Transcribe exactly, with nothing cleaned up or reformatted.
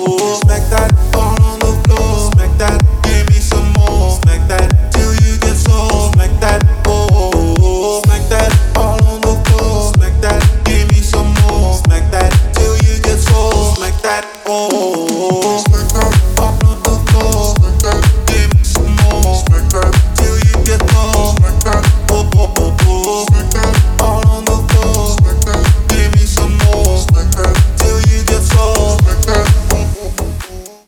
Smack that all on the floor. Smack that, give me some more. Smack that till you get sore. Smack that, oh. Smack that all on the floor. Smack that, give me some more. Smack that till you get sore. Smack that, oh. Smack